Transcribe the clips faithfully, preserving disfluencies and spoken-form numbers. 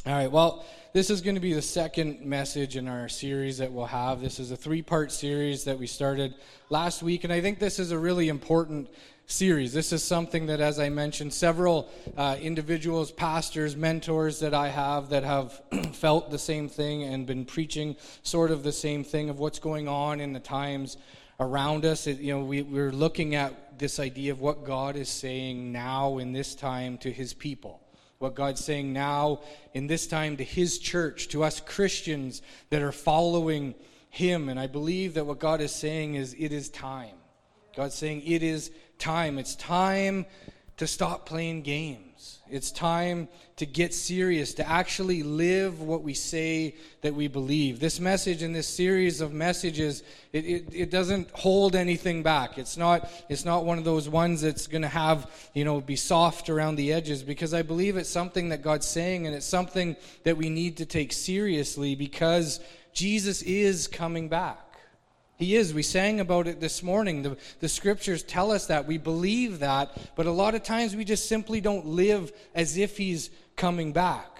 All right, well, this is going to be the second message in our series that we'll have. This is a three-part series that we started last week, and I think this is a really important series. This is something that, as I mentioned, several uh, individuals, pastors, mentors that I have that have felt the same thing and been preaching sort of the same thing of what's going on in the times around us. It, you know, we, we're looking at this idea of what God is saying now in this time to his people. What God's saying now in this time to his church, to us Christians that are following him. And I believe that what God is saying is it is time. God's saying it is time. It's time to stop playing games. It's time to get serious, to actually live what we say that we believe. This message in this series of messages, it, it, it doesn't hold anything back. It's not it's not one of those ones that's going to have, you know, be soft around the edges, because I believe it's something that God's saying, and it's something that we need to take seriously because Jesus is coming back. He is. We sang about it this morning. The, the scriptures tell us that. We believe that. But a lot of times we just simply don't live as if he's coming back.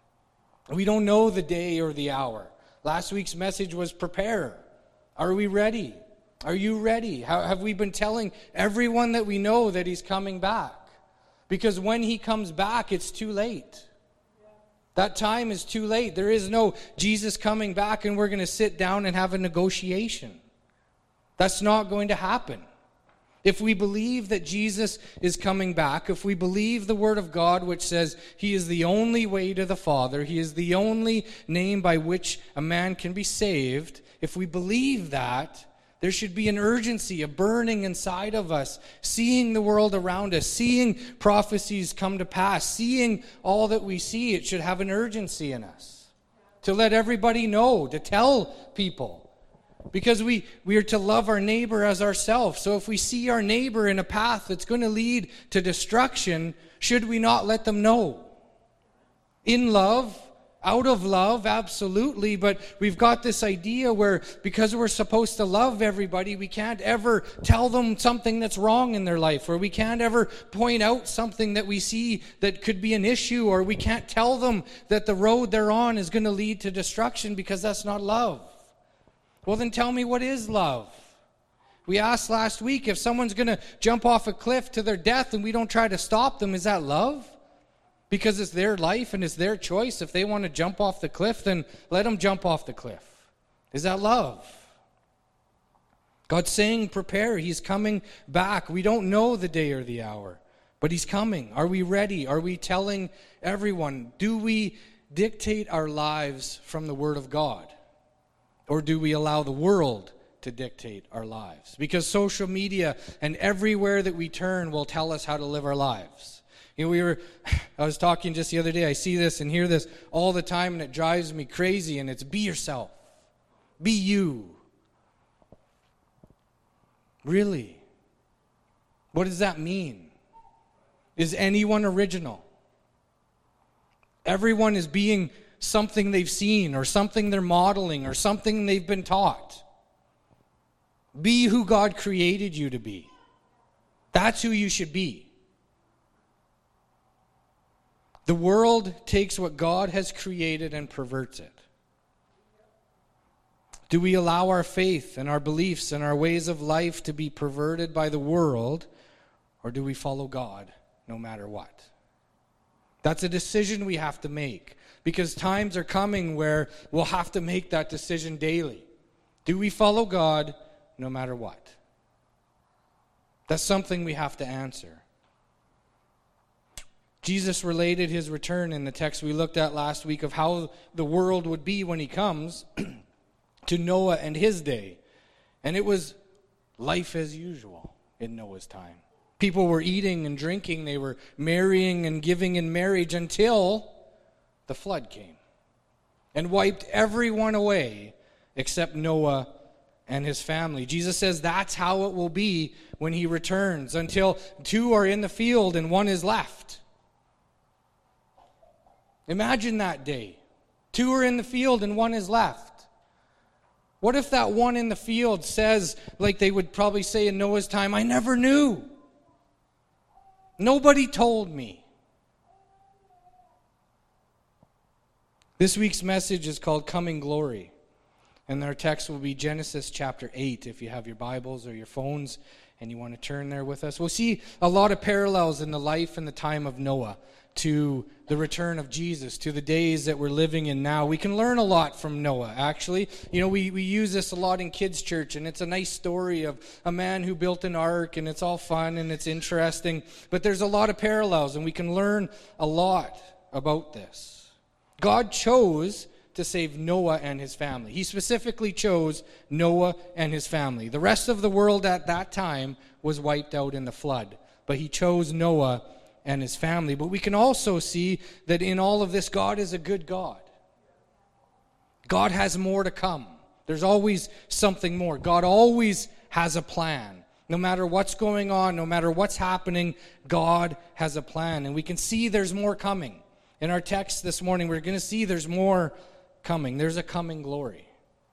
We don't know the day or the hour. Last week's message was prepare. Are we ready? Are you ready? How, have we been telling everyone that we know that he's coming back? Because when he comes back, it's too late. That time is too late. There is no Jesus coming back and we're going to sit down and have a negotiation. That's not going to happen. If we believe that Jesus is coming back, if we believe the Word of God, which says he is the only way to the Father, he is the only name by which a man can be saved, if we believe that, there should be an urgency, a burning inside of us, seeing the world around us, seeing prophecies come to pass, seeing all that we see. It should have an urgency in us to let everybody know, to tell people. Because we, we are to love our neighbor as ourselves. So if we see our neighbor in a path that's going to lead to destruction, should we not let them know? In love, out of love, absolutely. But we've got this idea where because we're supposed to love everybody, we can't ever tell them something that's wrong in their life, or we can't ever point out something that we see that could be an issue, or we can't tell them that the road they're on is going to lead to destruction, because that's not love. Well, then tell me, what is love? We asked last week, if someone's going to jump off a cliff to their death and we don't try to stop them, is that love? Because it's their life and it's their choice. If they want to jump off the cliff, then let them jump off the cliff. Is that love? God's saying prepare. He's coming back. We don't know the day or the hour, but he's coming. Are we ready? Are we telling everyone? Do we dictate our lives from the Word of God? Or do we allow the world to dictate our lives? Because social media and everywhere that we turn will tell us how to live our lives. You know, we were, I was talking just the other day, I see this and hear this all the time, and it drives me crazy, and it's be yourself. Be you. Really? What does that mean? Is anyone original? Everyone is being something they've seen or something they're modeling or something they've been taught. Be who God created you to be. That's who you should be. The world takes what God has created and perverts it. Do we allow our faith and our beliefs and our ways of life to be perverted by the world, or do we follow God no matter what? That's a decision we have to make. Because times are coming where we'll have to make that decision daily. Do we follow God no matter what? That's something we have to answer. Jesus related his return in the text we looked at last week of how the world would be when he comes to Noah and his day. And it was life as usual in Noah's time. People were eating and drinking. They were marrying and giving in marriage until the flood came and wiped everyone away except Noah and his family. Jesus says that's how it will be when he returns, until two are in the field and one is left. Imagine that day. Two are in the field and one is left. What if that one in the field says, like they would probably say in Noah's time, I never knew. Nobody told me. This week's message is called Coming Glory. And our text will be Genesis chapter eight, if you have your Bibles or your phones and you want to turn there with us. We'll see a lot of parallels in the life and the time of Noah to the return of Jesus, to the days that we're living in now. We can learn a lot from Noah, actually. You know, we, we use this a lot in kids' church, and it's a nice story of a man who built an ark, and it's all fun and it's interesting. But there's a lot of parallels, and we can learn a lot about this. God chose to save Noah and his family. He specifically chose Noah and his family. The rest of the world at that time was wiped out in the flood, but he chose Noah and his family. But we can also see that in all of this, God is a good God. God has more to come. There's always something more. God always has a plan. No matter what's going on, no matter what's happening, God has a plan. And we can see there's more coming. In our text this morning, we're going to see there's more coming. There's a coming glory.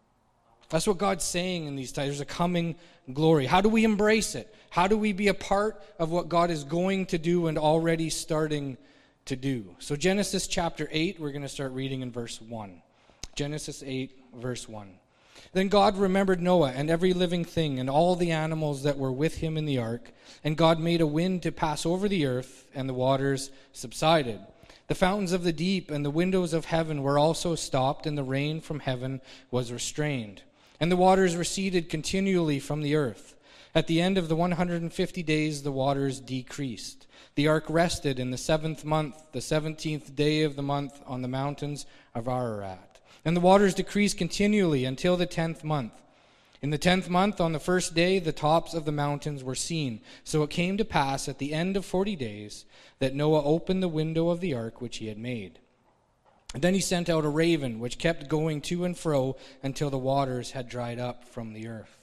That's what God's saying in these times. There's a coming glory. How do we embrace it? How do we be a part of what God is going to do and already starting to do? So Genesis chapter eight, we're going to start reading in verse one. Genesis eight, verse one. Then God remembered Noah and every living thing and all the animals that were with him in the ark. And God made a wind to pass over the earth, and the waters subsided. The fountains of the deep and the windows of heaven were also stopped, and the rain from heaven was restrained. And the waters receded continually from the earth. At the end of the one hundred fifty days, the waters decreased. The ark rested in the seventh month, the seventeenth day of the month, on the mountains of Ararat. And the waters decreased continually until the tenth month. In the tenth month, on the first day, the tops of the mountains were seen. So it came to pass at the end of forty days that Noah opened the window of the ark which he had made. And then he sent out a raven, which kept going to and fro until the waters had dried up from the earth.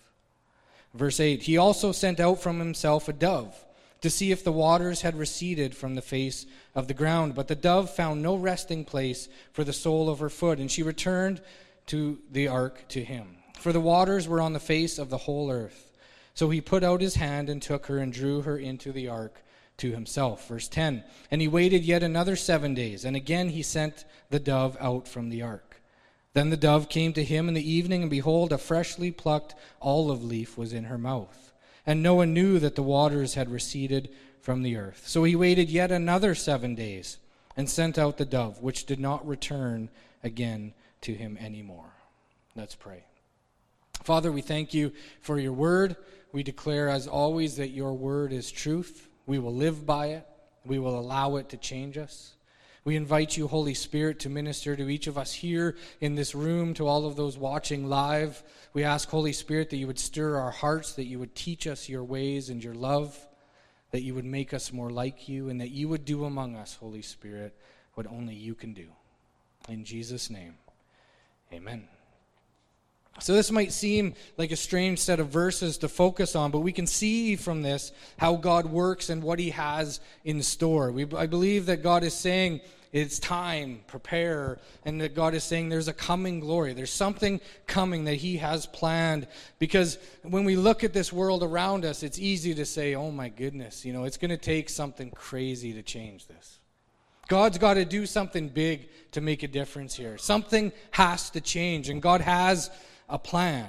Verse eight, he also sent out from himself a dove, to see if the waters had receded from the face of the ground. But the dove found no resting place for the sole of her foot, and she returned to the ark to him. For the waters were on the face of the whole earth. So he put out his hand and took her and drew her into the ark to himself. Verse ten, and he waited yet another seven days, and again he sent the dove out from the ark. Then the dove came to him in the evening, and behold, a freshly plucked olive leaf was in her mouth. And Noah knew that the waters had receded from the earth. So he waited yet another seven days, and sent out the dove, which did not return again to him anymore. Let's pray. Father, we thank you for your word. We declare, as always, that your word is truth. We will live by it. We will allow it to change us. We invite you, Holy Spirit, to minister to each of us here in this room, to all of those watching live. We ask, Holy Spirit, that you would stir our hearts, that you would teach us your ways and your love, that you would make us more like you, and that you would do among us, Holy Spirit, what only you can do. In Jesus' name, amen. So this might seem like a strange set of verses to focus on, but we can see from this how God works and what he has in store. We, I believe that God is saying it's time, prepare, and that God is saying there's a coming glory. There's something coming that he has planned, because when we look at this world around us, it's easy to say, oh my goodness, you know, it's going to take something crazy to change this. God's got to do something big to make a difference here. Something has to change, and God has a plan.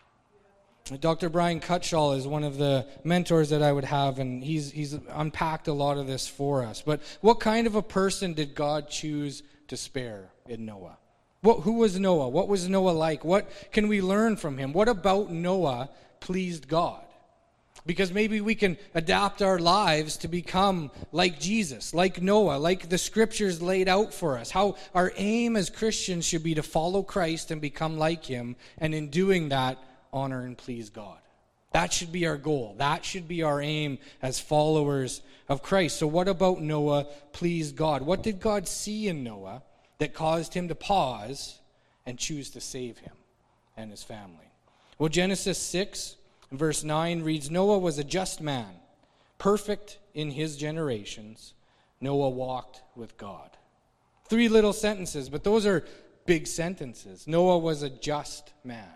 Doctor Brian Cutshall is one of the mentors that I would have, and he's he's unpacked a lot of this for us. But what kind of a person did God choose to spare in Noah? What, who was Noah? What was Noah like? What can we learn from him? What about Noah pleased God? Because maybe we can adapt our lives to become like Jesus, like Noah, like the scriptures laid out for us. How our aim as Christians should be to follow Christ and become like him, and in doing that, honor and please God. That should be our goal. That should be our aim as followers of Christ. So what about Noah pleased God? What did God see in Noah that caused him to pause and choose to save him and his family? Well, Genesis six, verse nine reads, Noah was a just man, perfect in his generations. Noah walked with God. Three little sentences, but those are big sentences. Noah was a just man,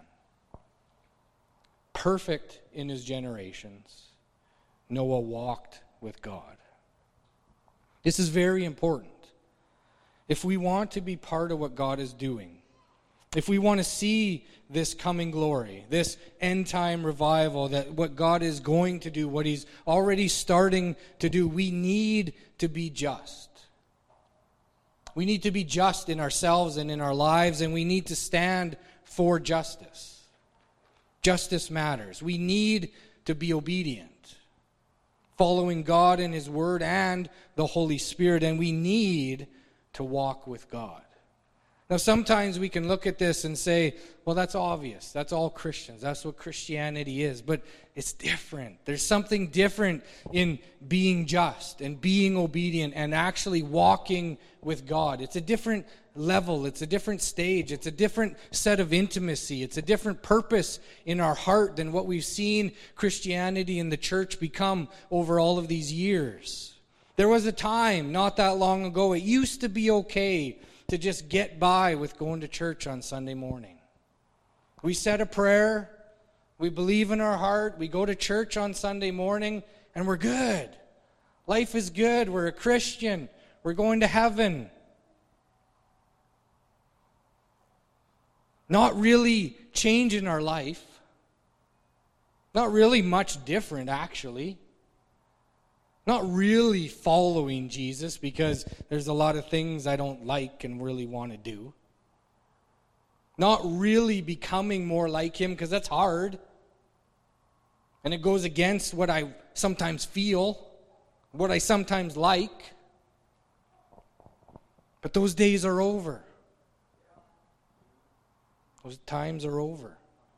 perfect in his generations. Noah walked with God. This is very important. if we want to be part of what God is doing, if we want to see this coming glory, this end time revival, that what God is going to do, what he's already starting to do, we need to be just. We need to be just in ourselves and in our lives, and we need to stand for justice. Justice matters. We need to be obedient, following God and his word and the Holy Spirit, and we need to walk with God. Now, sometimes we can look at this and say, well, that's obvious. That's all Christians. That's what Christianity is. But it's different. There's something different in being just and being obedient and actually walking with God. It's a different level. It's a different stage. It's a different set of intimacy. It's a different purpose in our heart than what we've seen Christianity and the church become over all of these years. There was a time not that long ago, it used to be okay to just get by with going to church on Sunday morning. We said a prayer, we believe in our heart, we go to church on Sunday morning, and we're good. Life is good, we're a Christian, we're going to heaven. Not really changing our life. Not really much different, actually. Not really following Jesus, because there's a lot of things I don't like and really want to do. Not really becoming more like him, because that's hard. And it goes against what I sometimes feel, what I sometimes like. But those days are over. Those times are over.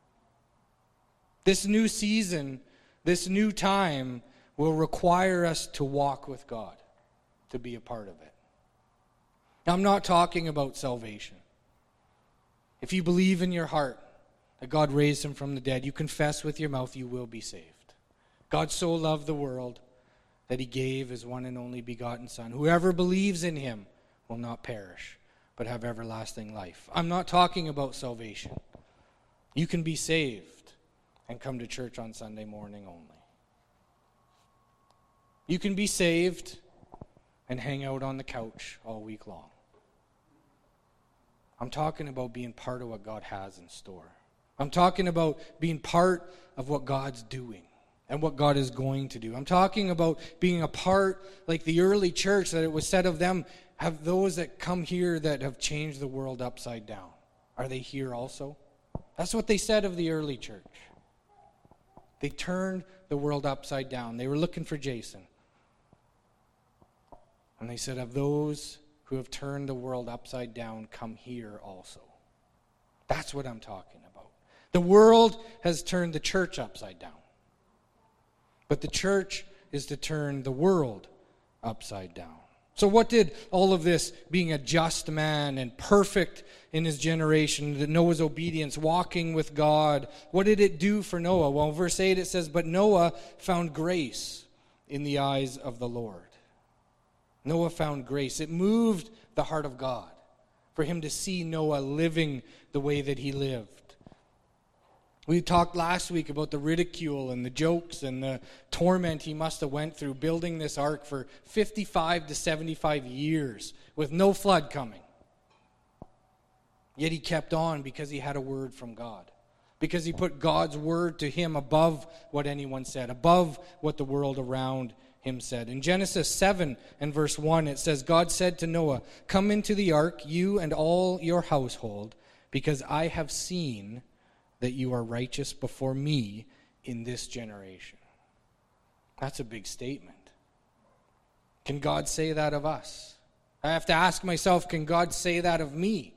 This new season, this new time, will require us to walk with God, to be a part of it. Now, I'm not talking about salvation. If you believe in your heart that God raised him from the dead, you confess with your mouth, you will be saved. God so loved the world that he gave his one and only begotten Son. Whoever believes in him will not perish, but have everlasting life. I'm not talking about salvation. You can be saved and come to church on Sunday morning only. You can be saved and hang out on the couch all week long. I'm talking about being part of what God has in store. I'm talking about being part of what God's doing and what God is going to do. I'm talking about being a part, like the early church, that it was said of them, have those that come here that have changed the world upside down. Are they here also? That's what they said of the early church. They turned the world upside down. They were looking for Jason. And they said, of those who have turned the world upside down, come here also. That's what I'm talking about. The world has turned the church upside down. But the church is to turn the world upside down. So what did all of this, being a just man and perfect in his generation, that Noah's obedience, walking with God, what did it do for Noah? Well, in verse eight it says, but Noah found grace in the eyes of the Lord. Noah found grace. It moved the heart of God for him to see Noah living the way that he lived. We talked last week about the ridicule and the jokes and the torment he must have went through building this ark for fifty-five to seventy-five years with no flood coming. Yet he kept on because he had a word from God. Because he put God's word to him above what anyone said, above what the world around him said. In Genesis seven and verse one, it says, God said to Noah, come into the ark, you and all your household, because I have seen that you are righteous before me in this generation. That's a big statement. Can God say that of us? I have to ask myself, can God say that of me?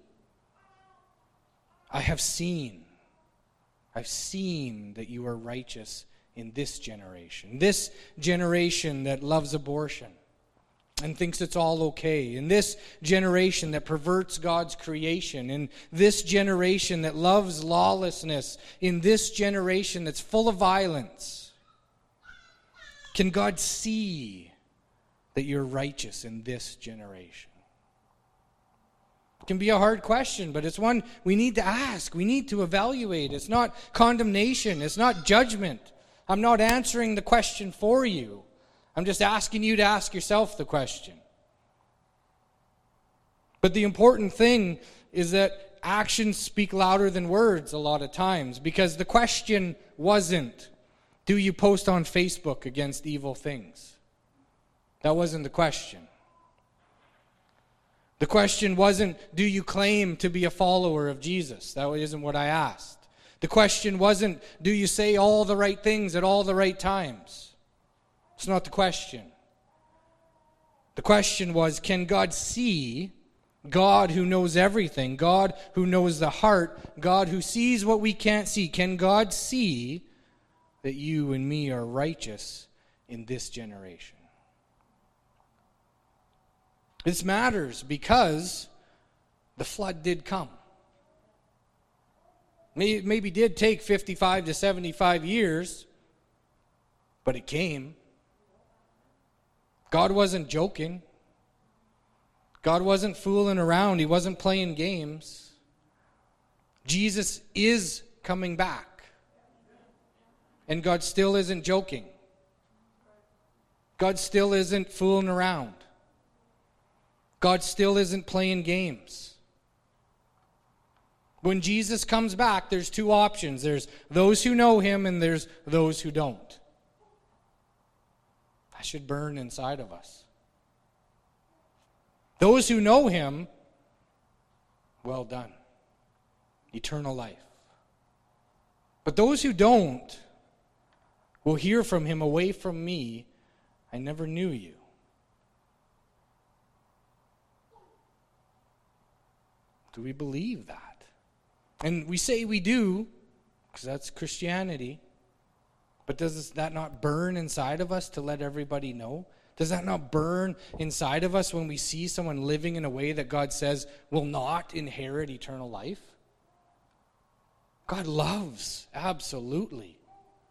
I have seen. I've seen that you are righteous in this generation. This generation that loves abortion and thinks it's all okay. In this generation that perverts God's creation. In this generation that loves lawlessness. In this generation that's full of violence. Can God see that you're righteous in this generation? It can be a hard question, but it's one we need to ask. We need to evaluate. It's not condemnation. It's not judgment. I'm not answering the question for you. I'm just asking you to ask yourself the question. But the important thing is that actions speak louder than words a lot of times, because the question wasn't, do you post on Facebook against evil things? That wasn't the question. The question wasn't, do you claim to be a follower of Jesus? That isn't what I asked. The question wasn't, do you say all the right things at all the right times? It's not the question. The question was, can God see, God who knows everything, God who knows the heart, God who sees what we can't see, can God see that you and me are righteous in this generation? This matters because the flood did come. It maybe did take fifty-five to seventy-five years, but it came. God wasn't joking. God wasn't fooling around. He wasn't playing games. Jesus is coming back. And God still isn't joking. God still isn't fooling around. God still isn't playing games. When Jesus comes back, there's two options. There's those who know him and there's those who don't. That should burn inside of us. Those who know him, well done. Eternal life. But those who don't will hear from him, away from me, I never knew you. Do we believe that? And we say we do, because that's Christianity. But does that not burn inside of us to let everybody know? Does that not burn inside of us when we see someone living in a way that God says will not inherit eternal life? God loves, absolutely.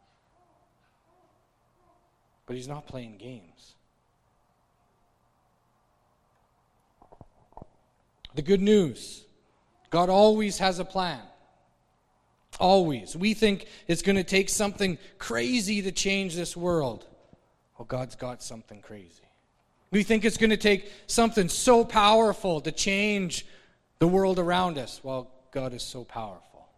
But he's not playing games. The good news, God always has a plan. Always. We think it's going to take something crazy to change this world. Well, God's got something crazy. We think it's going to take something so powerful to change the world around us. Well, God is so powerful.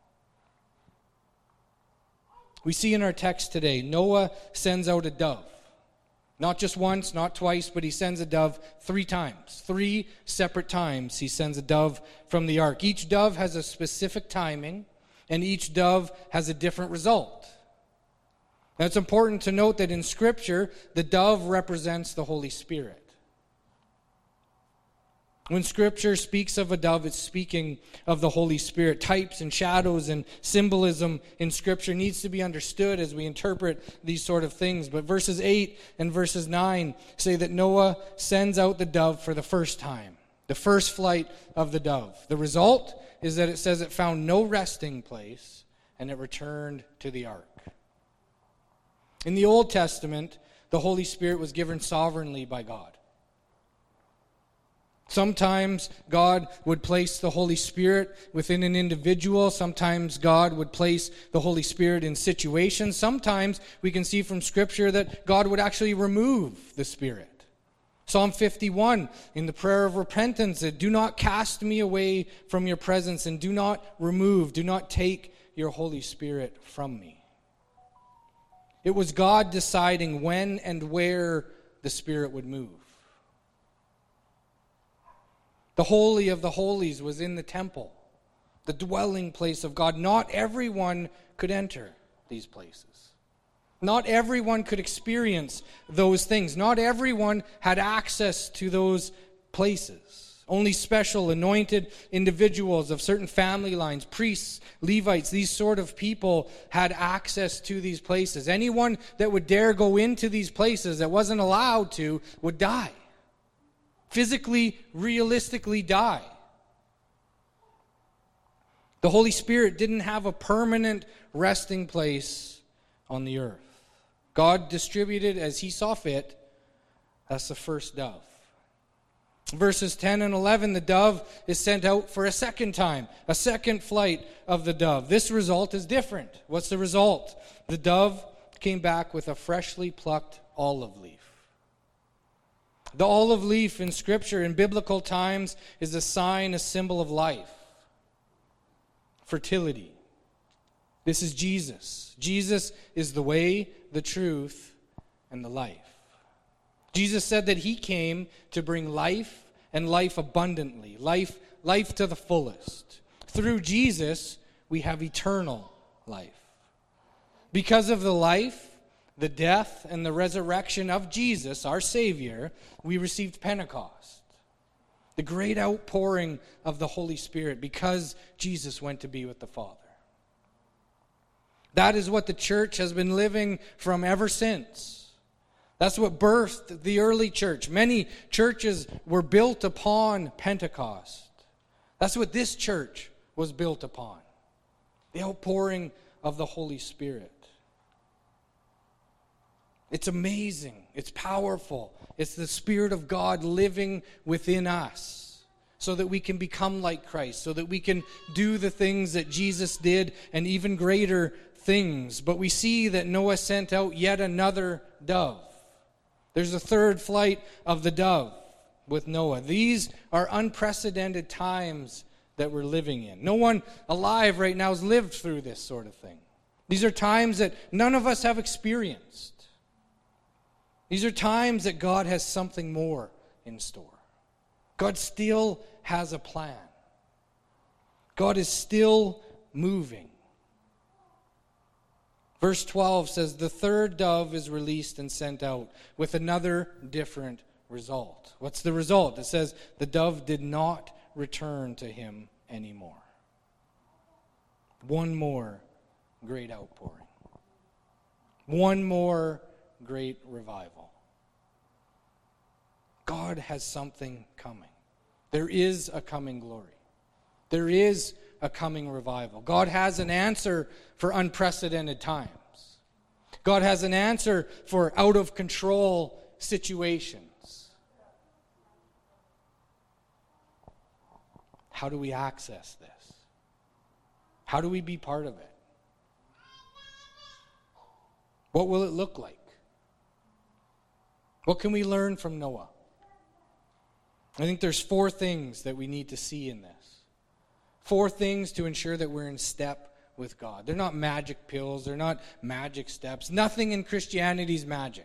We see in our text today, Noah sends out a dove. Not just once, not twice, but he sends a dove three times. Three separate times he sends a dove from the ark. Each dove has a specific timing, and each dove has a different result. Now, it's important to note that in Scripture, the dove represents the Holy Spirit. When Scripture speaks of a dove, it's speaking of the Holy Spirit. Types and shadows and symbolism in Scripture needs to be understood as we interpret these sort of things. But verses eight and verses nine say that Noah sends out the dove for the first time, the first flight of the dove. The result is that it says it found no resting place and it returned to the ark. In the Old Testament, the Holy Spirit was given sovereignly by God. Sometimes God would place the Holy Spirit within an individual. Sometimes God would place the Holy Spirit in situations. Sometimes we can see from Scripture that God would actually remove the Spirit. Psalm fifty-one, in the prayer of repentance, it, do not cast me away from your presence and do not remove, do not take your Holy Spirit from me. It was God deciding when and where the Spirit would move. The Holy of the Holies was in the temple, the dwelling place of God. Not everyone could enter these places. Not everyone could experience those things. Not everyone had access to those places. Only special, anointed individuals of certain family lines, priests, Levites, these sort of people had access to these places. Anyone that would dare go into these places that wasn't allowed to would die. Physically, realistically die. The Holy Spirit didn't have a permanent resting place on the earth. God distributed as he saw fit. That's the first dove. Verses ten and eleven, the dove is sent out for a second time, a second flight of the dove. This result is different. What's the result? The dove came back with a freshly plucked olive leaf. The olive leaf in Scripture in biblical times is a sign, a symbol of life, fertility. This is Jesus. Jesus is the way, the truth, and the life. Jesus said that he came to bring life and life abundantly, life, life to the fullest. Through Jesus, we have eternal life. Because of the life, the death, and the resurrection of Jesus, our Savior, we received Pentecost, the great outpouring of the Holy Spirit, because Jesus went to be with the Father. That is what the church has been living from ever since. That's what birthed the early church. Many churches were built upon Pentecost. That's what this church was built upon, the outpouring of the Holy Spirit. It's amazing. It's powerful. It's the Spirit of God living within us so that we can become like Christ, so that we can do the things that Jesus did and even greater things. But we see that Noah sent out yet another dove. There's a third flight of the dove with Noah. These are unprecedented times that we're living in. No one alive right now has lived through this sort of thing. These are times that none of us have experienced. These are times that God has something more in store. God still has a plan. God is still moving. Verse twelve says, the third dove is released and sent out with another different result. What's the result? It says, the dove did not return to him anymore. One more great outpouring. One more great revival. God has something coming. There is a coming glory. There is a coming revival. God has an answer for unprecedented times. God has an answer for out of control situations. How do we access this? How do we be part of it? What will it look like? What can we learn from Noah? I think there's four things that we need to see in this. Four things to ensure that we're in step with God. They're not magic pills. They're not magic steps. Nothing in Christianity is magic.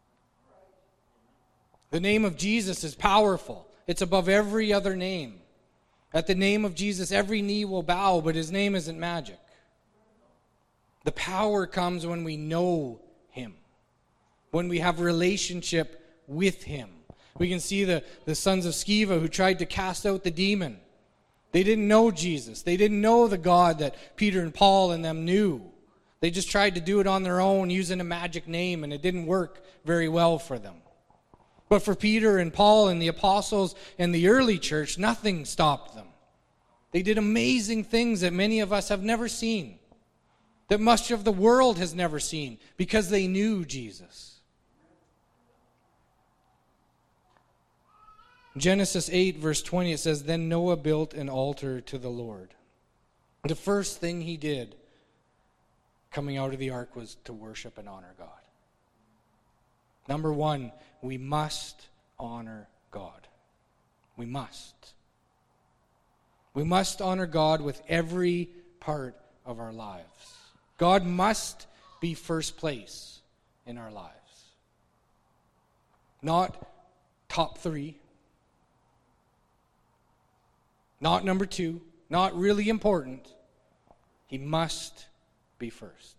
The name of Jesus is powerful. It's above every other name. At the name of Jesus, every knee will bow, but his name isn't magic. The power comes when we know him, when we have a relationship with him. We can see the, the sons of Sceva who tried to cast out the demon. They didn't know Jesus. They didn't know the God that Peter and Paul and them knew. They just tried to do it on their own using a magic name, and it didn't work very well for them. But for Peter and Paul and the apostles and the early church, nothing stopped them. They did amazing things that many of us have never seen, that much of the world has never seen, because they knew Jesus. Genesis eight, verse twenty, it says, then Noah built an altar to the Lord. The first thing he did coming out of the ark was to worship and honor God. Number one, we must honor God. We must. We must honor God with every part of our lives. God must be first place in our lives. Not top three. Not number two. Not really important. He must be first.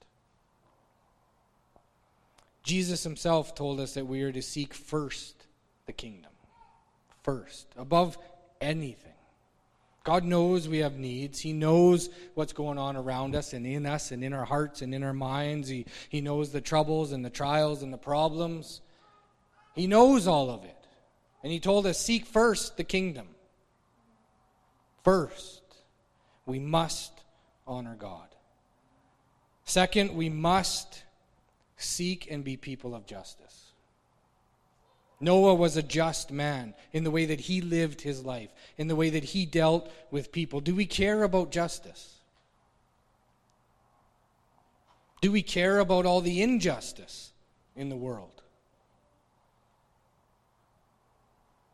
Jesus himself told us that we are to seek first the kingdom. First. Above anything. God knows we have needs. He knows what's going on around us and in us and in our hearts and in our minds. He, he knows the troubles and the trials and the problems. He knows all of it. And he told us, seek first the kingdom. First, we must honor God. Second, we must seek and be people of justice. Noah was a just man in the way that he lived his life, in the way that he dealt with people. Do we care about justice? Do we care about all the injustice in the world?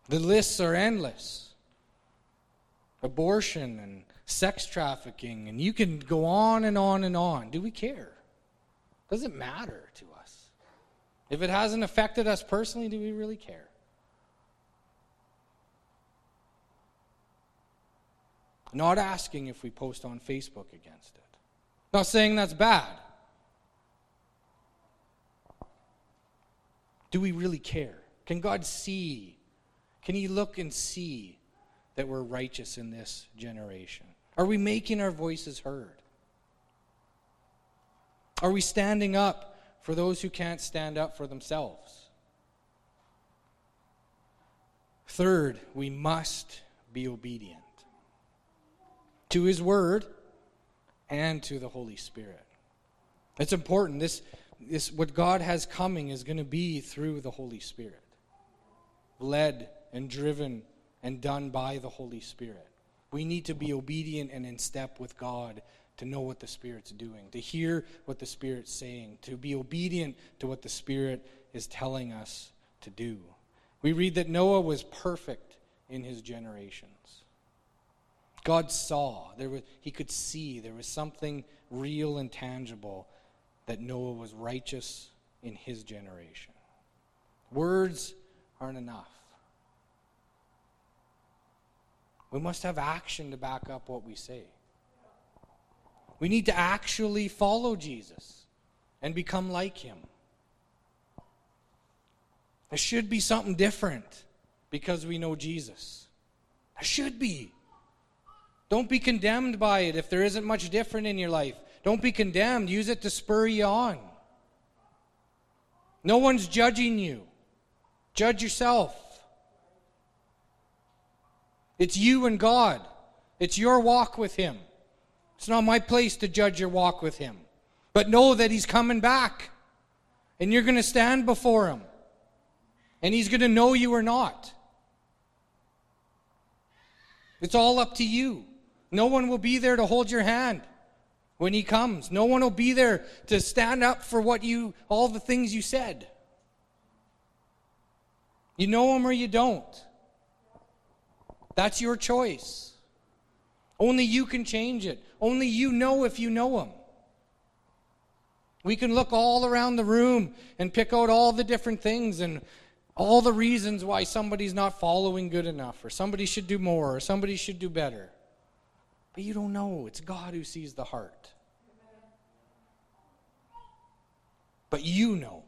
The lists are endless. Abortion and sex trafficking, and you can go on and on and on. Do we care? Does it matter to us? If it hasn't affected us personally, do we really care? Not asking if we post on Facebook against it. Not saying that's bad. Do we really care? Can God see? Can He look and see that we're righteous in this generation? Are we making our voices heard? Are we standing up for those who can't stand up for themselves? Third, we must be obedient to His Word and to the Holy Spirit. It's important. This, this what God has coming is going to be through the Holy Spirit, led and driven and done by the Holy Spirit. We need to be obedient and in step with God to know what the Spirit's doing, to hear what the Spirit's saying, to be obedient to what the Spirit is telling us to do. We read that Noah was perfect in his generations. God saw, there was, he could see, there was something real and tangible that Noah was righteous in his generation. Words aren't enough. We must have action to back up what we say. We need to actually follow Jesus and become like Him. There should be something different because we know Jesus. There should be. Don't be condemned by it if there isn't much different in your life. Don't be condemned. Use it to spur you on. No one's judging you. Judge yourself. It's you and God. It's your walk with Him. It's not my place to judge your walk with Him. But know that He's coming back. And you're going to stand before Him. And He's going to know you or not. It's all up to you. No one will be there to hold your hand when He comes. No one will be there to stand up for what you, all the things you said. You know Him or you don't. That's your choice. Only you can change it. Only you know if you know Him. We can look all around the room and pick out all the different things and all the reasons why somebody's not following good enough, or somebody should do more, or somebody should do better. But you don't know. It's God who sees the heart. But you know.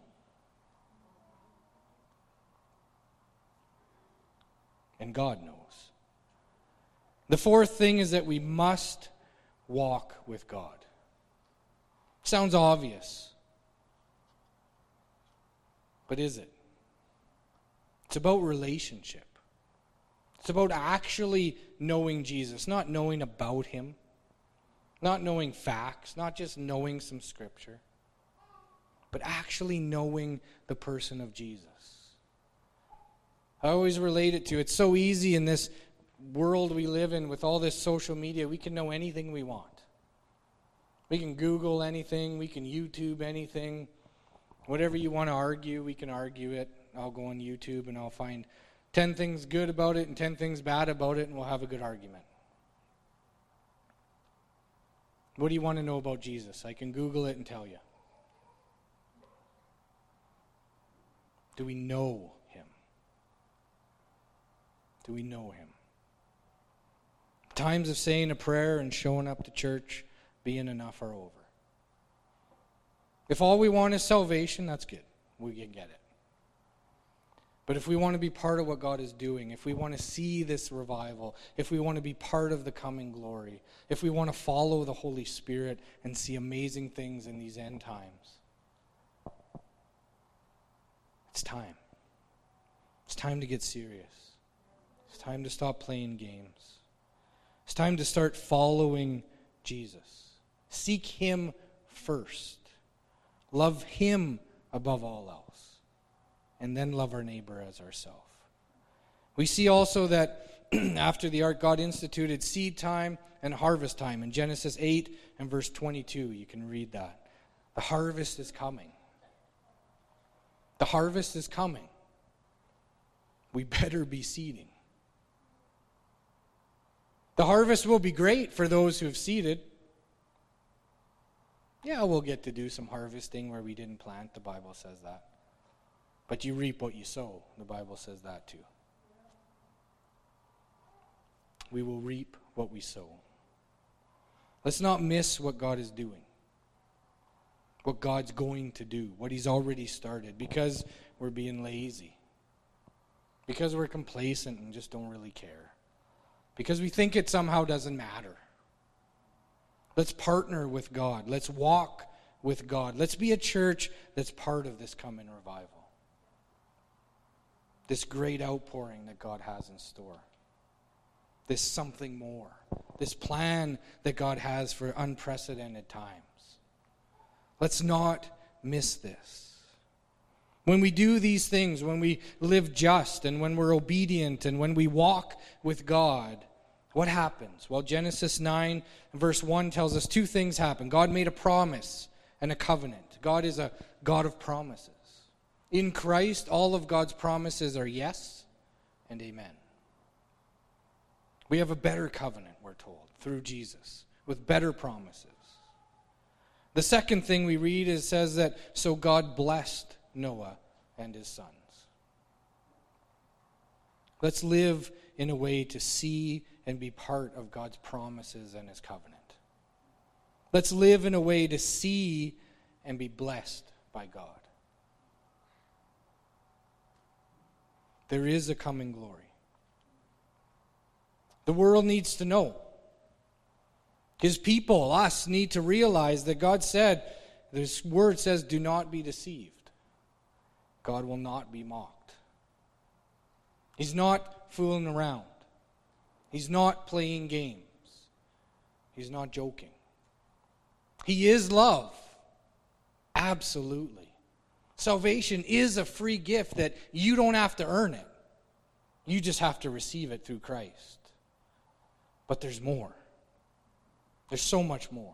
And God knows. The fourth thing is that we must walk with God. Sounds obvious. But is it? It's about relationship. It's about actually knowing Jesus, not knowing about Him, not knowing facts, not just knowing some scripture, but actually knowing the person of Jesus. I always relate it to, it's so easy in this world we live in with all this social media. We can know anything we want. We can Google anything, we can YouTube anything. Whatever you want to argue, we can argue it. I'll go on YouTube and I'll find ten things good about it and ten things bad about it, and we'll have a good argument. What do you want to know about Jesus? I can Google it and tell you. Do we know Him? Do we know Him? Times of saying a prayer and showing up to church being enough are over. If all we want is salvation, that's good. We can get it. But if we want to be part of what God is doing, if we want to see this revival, if we want to be part of the coming glory, if we want to follow the Holy Spirit and see amazing things in these end times, it's time. It's time to get serious. It's time to stop playing games. It's time to start following Jesus. Seek Him first. Love Him above all else. And then love our neighbor as ourselves. We see also that after the ark, God instituted seed time and harvest time. In Genesis eight and verse twenty-two, you can read that. The harvest is coming. The harvest is coming. we better be seeding. The harvest will be great for those who have seeded. Yeah, we'll get to do some harvesting where we didn't plant. The Bible says that. But you reap what you sow. The Bible says that too. We will reap what we sow. Let's not miss what God is doing. What God's going to do. What He's already started. Because we're being lazy. Because we're complacent and just don't really care. Because we think it somehow doesn't matter. Let's partner with God. Let's walk with God. Let's be a church that's part of this coming revival. This great outpouring that God has in store. This something more. This plan that God has for unprecedented times. Let's not miss this. When we do these things, when we live just and when we're obedient and when we walk with God, what happens? Well, Genesis nine verse one tells us two things happen. God made a promise and a covenant. God is a God of promises. In Christ, all of God's promises are yes and amen. We have a better covenant, we're told, through Jesus, with better promises. The second thing we read is says that, so God blessed Noah and his sons. Let's live in a way to see and be part of God's promises and His covenant. Let's live in a way to see and be blessed by God. There is a coming glory. The world needs to know. His people, us, need to realize that God said, this word says, do not be deceived. God will not be mocked. He's not fooling around. He's not playing games. He's not joking. He is love. Absolutely. Salvation is a free gift that you don't have to earn it. You just have to receive it through Christ. But there's more. There's so much more.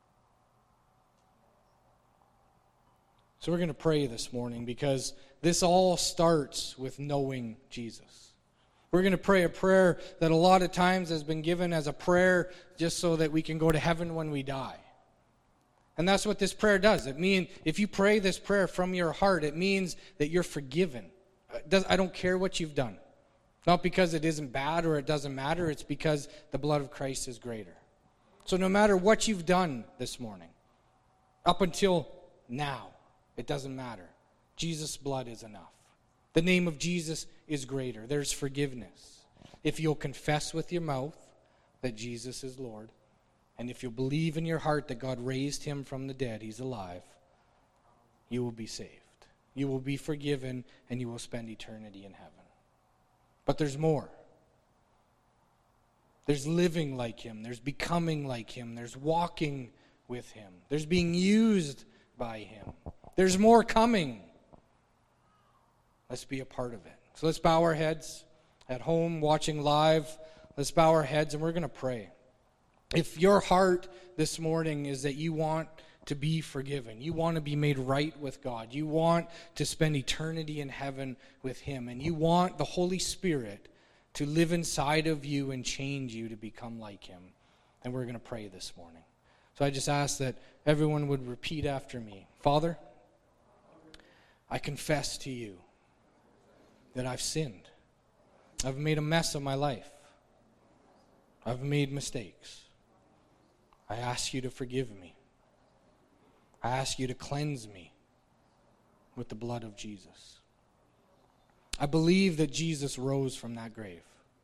So we're going to pray this morning because this all starts with knowing Jesus. We're going to pray a prayer that a lot of times has been given as a prayer just so that we can go to heaven when we die. And that's what this prayer does. It means if you pray this prayer from your heart, it means that you're forgiven. I don't care what you've done. Not because it isn't bad or it doesn't matter. It's because the blood of Christ is greater. So no matter what you've done this morning, up until now, it doesn't matter. Jesus' blood is enough. The name of Jesus is greater. There's forgiveness. If you'll confess with your mouth that Jesus is Lord, and if you'll believe in your heart that God raised him from the dead, he's alive, you will be saved. You will be forgiven, and you will spend eternity in heaven. But there's more. There's living like him. There's becoming like him. There's walking with him. There's being used by him. There's more coming. Let's be a part of it. So let's bow our heads at home, watching live. Let's bow our heads, and we're going to pray. If your heart this morning is that you want to be forgiven, you want to be made right with God, you want to spend eternity in heaven with him, and you want the Holy Spirit to live inside of you and change you to become like him, then we're going to pray this morning. So I just ask that everyone would repeat after me. Father, I confess to you that I've sinned. I've made a mess of my life. I've made mistakes. I ask you to forgive me. I ask you to cleanse me with the blood of Jesus. I believe that Jesus rose from that grave.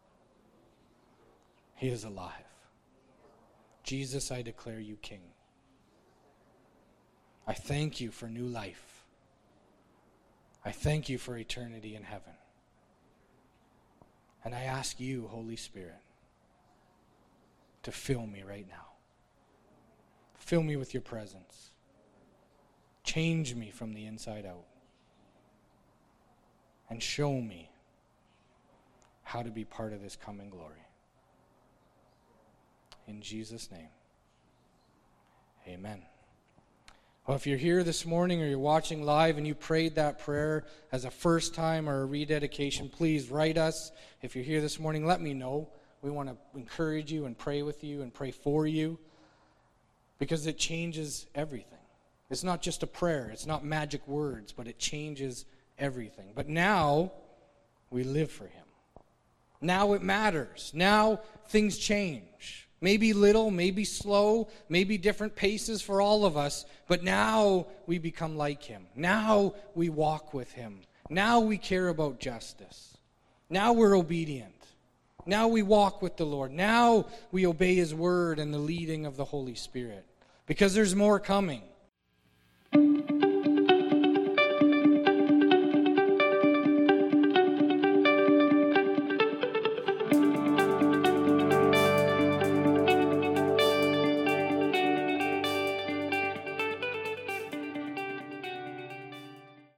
He is alive. Jesus, I declare you King. I thank you for new life. I thank you for eternity in heaven. And I ask you, Holy Spirit, to fill me right now. Fill me with your presence. Change me from the inside out. And show me how to be part of this coming glory. In Jesus' name, amen. Well, if you're here this morning or you're watching live and you prayed that prayer as a first time or a rededication, please write us. If you're here this morning, let me know. We want to encourage you and pray with you and pray for you because it changes everything. It's not just a prayer. It's not magic words, but it changes everything. But now we live for him. Now it matters. Now things change. Maybe little, maybe slow, maybe different paces for all of us, but now we become like him. Now we walk with him. Now we care about justice. Now we're obedient. Now we walk with the Lord. Now we obey his word and the leading of the Holy Spirit. Because there's more coming.